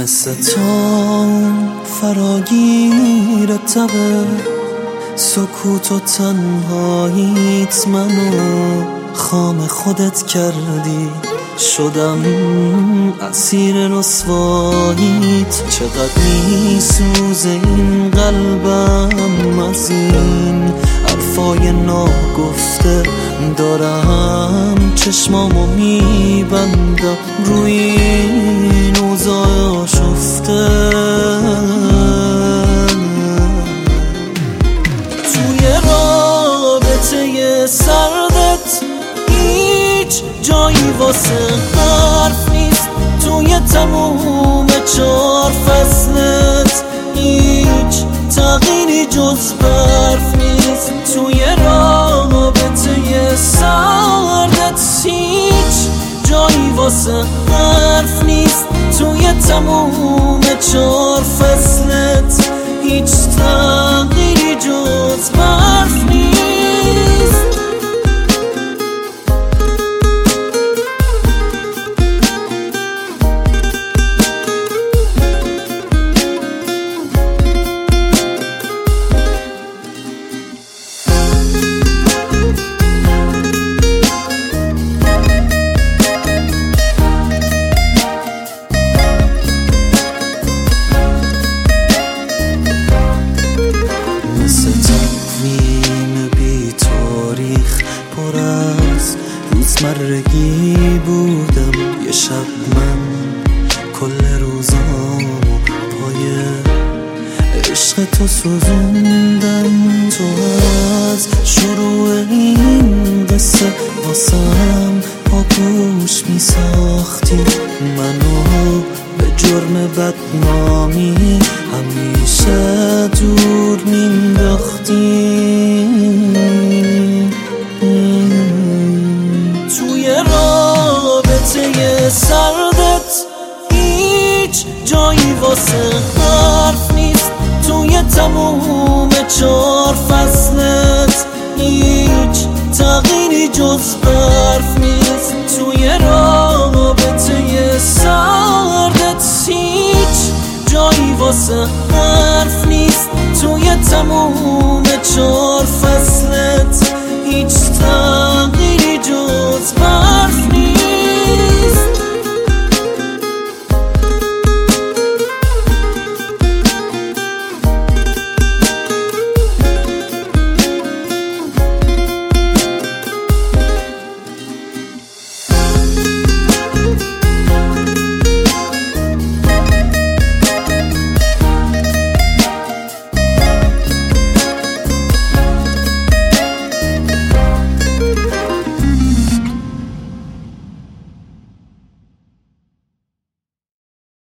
مثل تا فراگیر تبه سکوت و تنهاییت منو خام خودت کردی، شدم اسیر رسواییت. چقدر میسوزه این قلبم از این حرفای ناگفته، دارم چشمامو میبندم روی این اوضاع آشفته. توی رابطه سردت هیچ جایی واسه حرف نیست، توی تموم 4 فصلت هیچ تغییری جز برف نیست. توی رابطه سردت هیچ جایی واسه حرف نیست، توی تموم 4 فصلت هیچ تغییری جز برف نیست. پر از روزمرگی بودم، یه شب من کل روزامو پای عشق تو سوزوندم. تو از شروع این قصه واسم پاپوش میساختی، منو به جرم بدنامی همیشه دور مینداختی. توی رابطه سردت هیچ جایی واسه حرف نیست، توی تموم 4 فصلت هیچ تغییری جز